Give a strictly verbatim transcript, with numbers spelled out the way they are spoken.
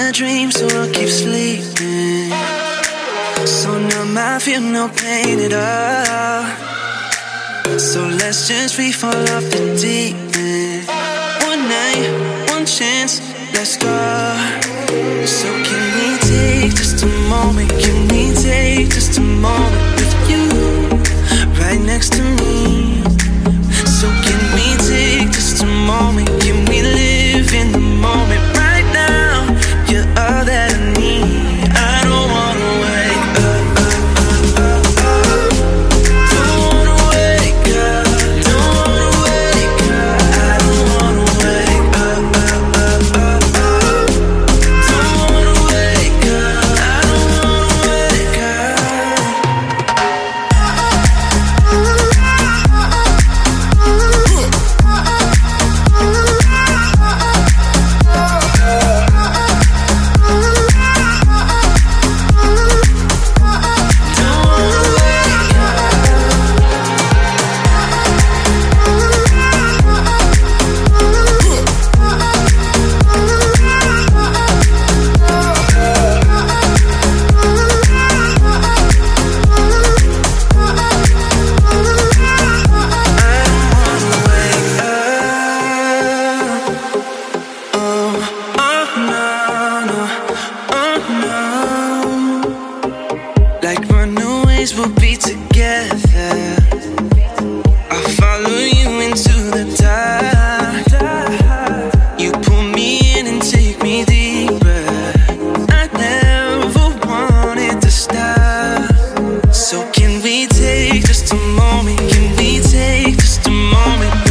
a dream, so I'll keep sleeping. So numb, I feel no pain at all. So let's just free fall off the deep end. One night, one chance, let's go. So can we take just a moment? Can we take just a moment with you right next to me? So can we take just a moment? Can we live in the moment right now? You're all that I need. I don't wanna wake up, up, up, up. Don't wanna wake up, don't wanna wake up. I don't wanna wake up, up, up, up, up. Don't wanna wake up, I don't wanna wake up. Like runaways, we'll be together. I'll follow you into the dark. You pull me in and take me deeper. I never wanted to stop. So can we take just a moment? Can we take just a moment?